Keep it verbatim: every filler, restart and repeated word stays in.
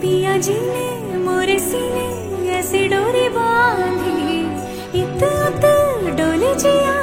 पिया जी ने मोरे सीने ऐसी डोरी बांधी, इत उत डोले जिया